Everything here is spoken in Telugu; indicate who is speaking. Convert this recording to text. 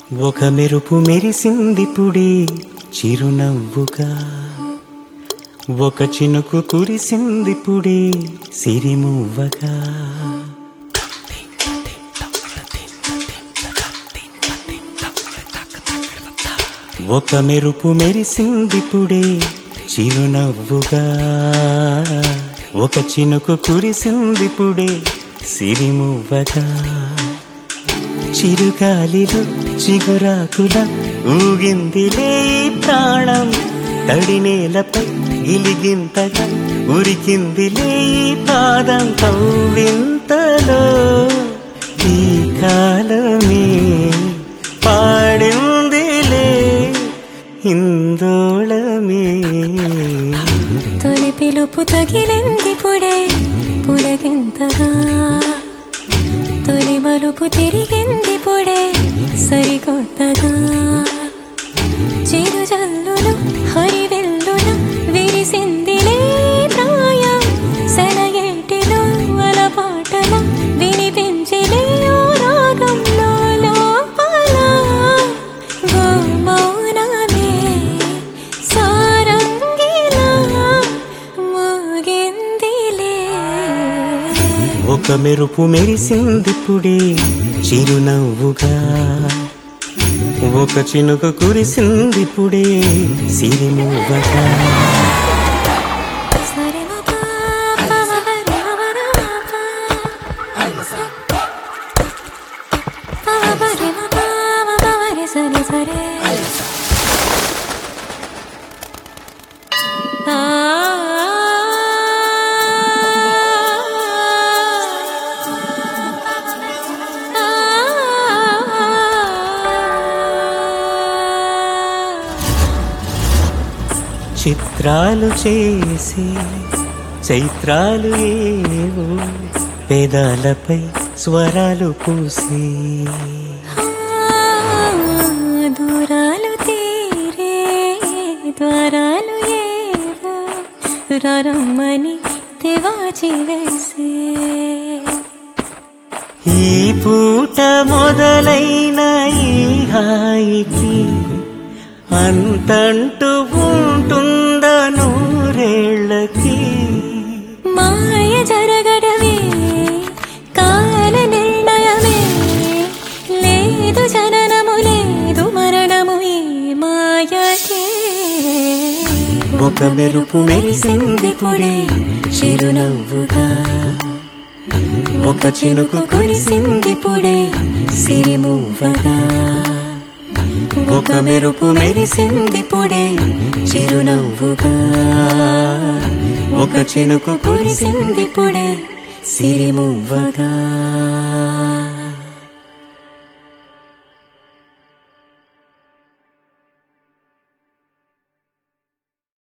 Speaker 1: ఒక మెరుపు మెరిసిందిపుడే చిరునవ్వుగా, ఒక చినుకు కురిసిందిపుడే సిరిమువ్వగా. ఒక మెరుపు మెరిసిందిపుడే చిరునవ్వుగా, ఒక చినుకు కురిసిందిపుడే సిరిమువ్వగా. చిరుగాలిలో చిగురాకుల ఊగిందిలే ప్రాణం, తడి నేలపై గిలిగింతగా ఉరికిందిలే పాదం. కవ్వింతలో ఈ కాలమే పాడిందిలే ఇందోళమే.
Speaker 2: తొలి పిలుపు తగిలిందిపుడే పులకింతగా, తొలి మలుపు తిరిగిందిపుడే సరికొత్తగా. చిరు జల్లులు హరివెల్లులు విరిసిందిలే ప్రాయం, సెలయేటిలో అలపాటల వినిపించిలే రాగంలో లోపల. ఓ మౌనమే సారంగిలా మోగిందిలే.
Speaker 1: ఒక మెరుపు మెరిసిందిపుడే చిరునవ్వుగా, ఒక చినుకు కురిసిందిపుడే సిరిమువ్వగా. చిత్రాలు చేసి చైత్రాలు ఏవో పేదాలపై స్వరాలు పూసి,
Speaker 2: దూరాలు తీరే ద్వారాలు ఏవో రమ్మని తెవాచి వేసే.
Speaker 1: ఈ పూట మొదలైన ఈ హాయికి అంతంటూ ఉంటుందా నూరేళ్ళకి.
Speaker 2: మాయ జరగడమే కాల నిర్ణయమే, లేదు జననము లేదు మరణము ఈ మాయకే.
Speaker 1: ఒక మెరుపు మెరిసిందిపుడే చిరునవ్వుగా, ఒక చినుకు కురిసిందిపుడే సిరిమువ్వగా. ఒక మెరుపు మెరిసిందిపుడే చిరునవ్వుగా, ఒక చినుకు కురిసిందిపుడే సిరిమువ్వగా.